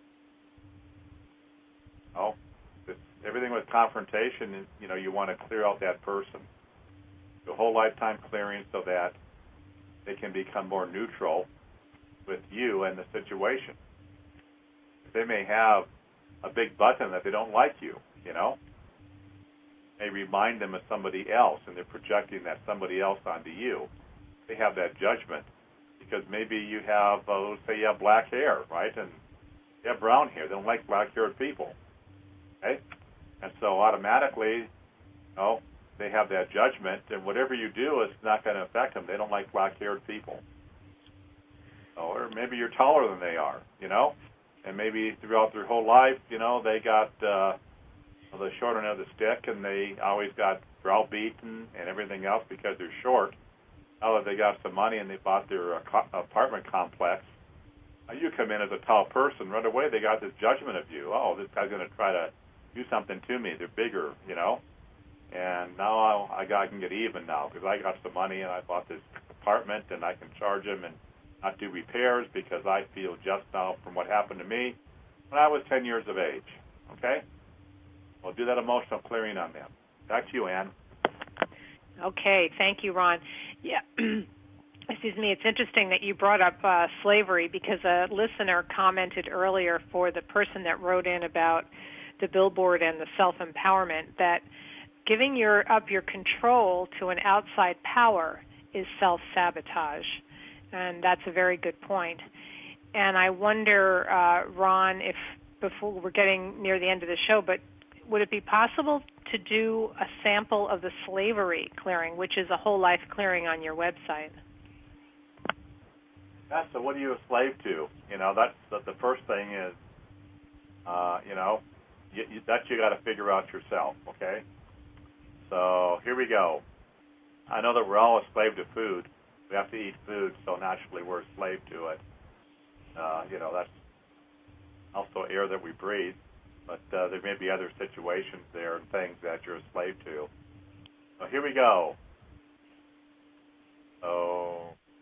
Oh, it's, everything with confrontation, you know, you want to clear out that person. Do a whole lifetime clearing so that they can become more neutral with you and the situation. They may have a big button that they don't like you, you know. They remind them of somebody else, and they're projecting that somebody else onto you. They have that judgment because maybe you have, uh, let's say you have black hair, right, and you have brown hair. They don't like black-haired people. Okay? And so automatically, you know, they have that judgment, and whatever you do is not going to affect them. They don't like black-haired people. Or maybe you're taller than they are, you know, and maybe throughout their whole life, you know, they got uh, the short end of the stick, and they always got browbeaten and everything else because they're short. Now that they got some money and they bought their uh, co- apartment complex, uh, you come in as a tall person, right away they got this judgment of you. Oh, this guy's going to try to do something to me. They're bigger, you know. And now I'll, I, got, I can get even now because I got some money and I bought this apartment and I can charge them and not do repairs because I feel just now from what happened to me when I was ten years of age. Okay? We'll do that emotional clearing on them. Back to you, Ann. Okay, thank you, Ron. Yeah, excuse me. It's interesting that you brought up uh, slavery because a listener commented earlier for the person that wrote in about the billboard and the self-empowerment that giving your up your control to an outside power is self-sabotage, and that's a very good point. And I wonder, uh, Ron, if before we're getting near the end of the show, but would it be possible to do a sample of the slavery clearing, which is a whole life clearing on your website? Yeah, so what are you a slave to? You know, that's the, the first thing is, uh, you know, you, you, that you got to figure out yourself, okay? So here we go. I know that we're all a slave to food. We have to eat food, so naturally we're a slave to it. Uh, you know, that's also air that we breathe. But uh, there may be other situations there and things that you're a slave to. So here we go. So,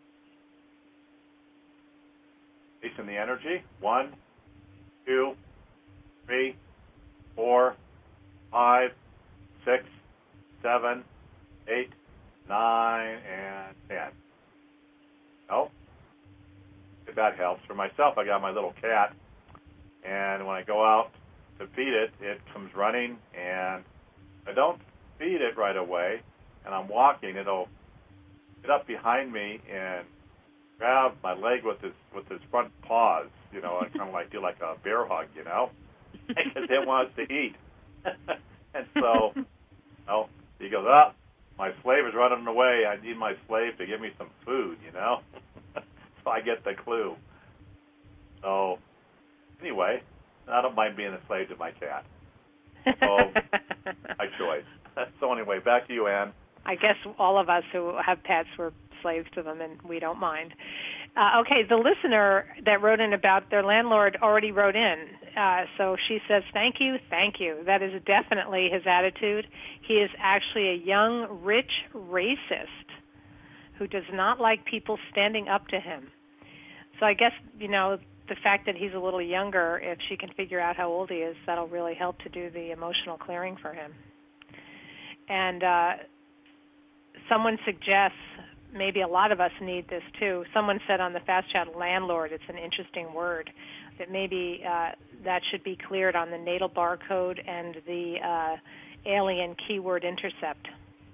releasing the energy. One, two, three, four, five, six, seven, eight, nine, and ten. Oh, if that helps. For myself, I got my little cat, and when I go out to feed it, it comes running, and I don't feed it right away, and I'm walking, it'll get up behind me and grab my leg with his with his front paws, you know, and kind of like do like a bear hug, you know, because it wants to eat. And so, you know, he goes, oh, my slave is running away. I need my slave to give me some food, you know. So I get the clue. So anyway, I don't mind being a slave to my cat. So, my choice. So anyway, back to you, Ann. I guess all of us who have pets were slaves to them, and we don't mind. Uh, okay, the listener that wrote in about their landlord already wrote in. Uh, so she says, thank you, thank you. That is definitely his attitude. He is actually a young, rich racist who does not like people standing up to him. So I guess, you know, the fact that he's a little younger, if she can figure out how old he is, that'll really help to do the emotional clearing for him. And uh, someone suggests, maybe a lot of us need this too, someone said on the Fast Chat, landlord, it's an interesting word, that maybe uh, that should be cleared on the natal barcode and the uh, alien keyword intercept.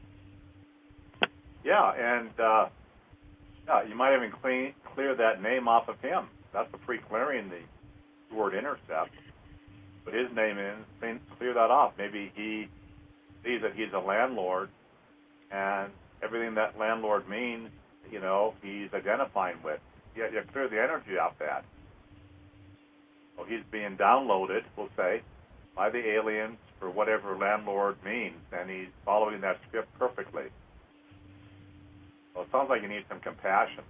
Yeah, and uh, yeah, you might even clean, clear that name off of him. That's a free clearing, the word intercept. put his name in, and clear that off. Maybe he sees that he's a landlord, and everything that landlord means, you know, he's identifying with. You, you clear the energy off that. So he's being downloaded, we'll say, by the aliens for whatever landlord means, and he's following that script perfectly. So it sounds like you need some compassion.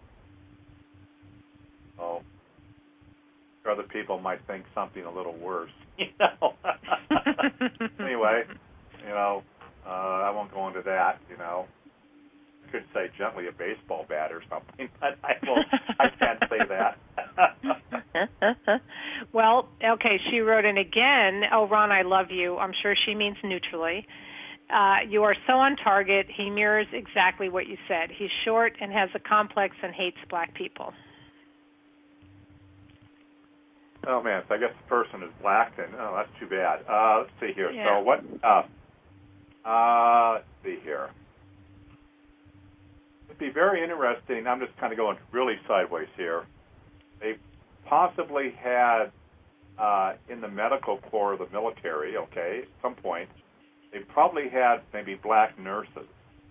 So other people might think something a little worse, you know. Anyway, you know, uh, I won't go into that, you know. I could say gently a baseball bat or something, but I won't. I can't say that. Well, okay, she wrote in again, oh, Ron, I love you. I'm sure she means neutrally. Uh, you are so on target. He mirrors exactly what you said. He's short and has a complex and hates black people. Oh, man, so I guess the person is black, and oh, that's too bad. Uh, let's see here. Yeah. So what, uh, uh, let's see here. It'd be very interesting. I'm just kind of going really sideways here. They possibly had, uh, in the medical corps of the military, okay, at some point, they probably had maybe black nurses.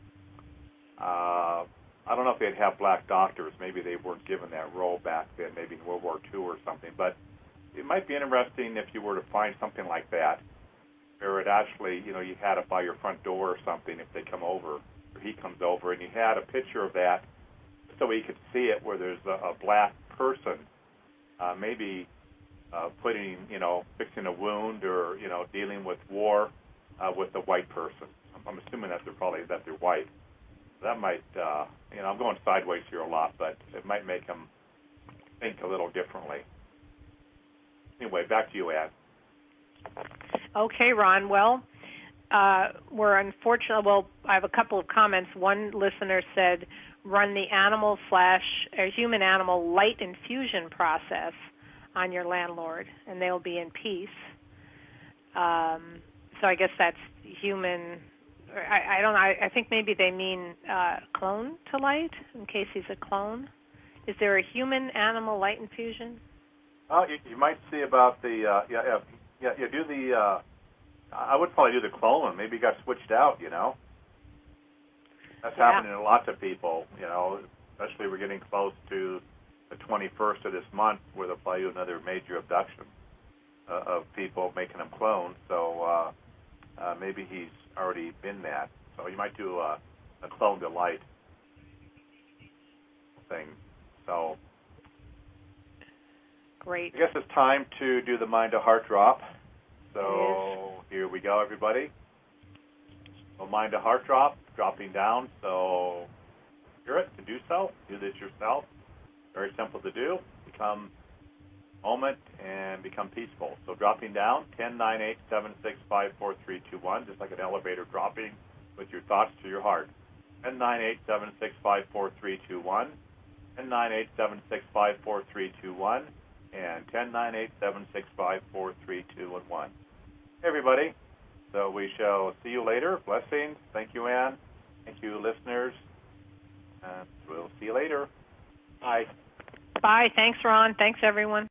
Uh, I don't know if they'd have black doctors. Maybe they weren't given that role back then, maybe in World War Two or something. But it might be interesting if you were to find something like that, where it actually, you know, you had it by your front door or something if they come over, or he comes over, and you had a picture of that so he could see it where there's a, a black person, uh, maybe uh, putting, you know, fixing a wound or, you know, dealing with war uh, with a white person. I'm assuming that they're probably, that they're white. That might, uh, you know, I'm going sideways here a lot, but it might make him think a little differently. Anyway, back to you, Ann. Okay, Ron. Well, uh, we're unfortunate. Well, I have a couple of comments. One listener said, run the animal slash or human animal light infusion process on your landlord, and they'll be in peace. Um, so I guess that's human. I, I don't know. I, I think maybe they mean uh, clone to light, in case he's a clone. Is there a human-animal light infusion? Oh, you, you might see about the uh, yeah, yeah yeah you do the. Uh, I would probably do the clone. Maybe you got switched out. You know, that's yeah. happening to lots of people. You know, especially we're getting close to the twenty-first of this month, where they'll probably do another major abduction uh, of people, making them clones. So uh, uh, maybe he's already been that. So you might do a, a clone to light thing. So. Great. I guess it's time to do the mind to heart drop. So here we go, everybody. So mind to heart drop, dropping down. So hear it to do so. Do this yourself. Very simple to do. Become moment and become peaceful. So dropping down, ten, nine, eight, seven, six, five, four, three, two, one, just like an elevator dropping with your thoughts to your heart. ten, nine, eight, seven, six, five, four, three, two, one. ten, nine, eight, seven, six, five, four, three, two, one. And ten, nine, eight, seven, six, five, four, three, two, and one. Hey, everybody. So we shall see you later. Blessings. Thank you, Ann. Thank you, listeners. And we'll see you later. Bye. Bye. Thanks, Ron. Thanks, everyone.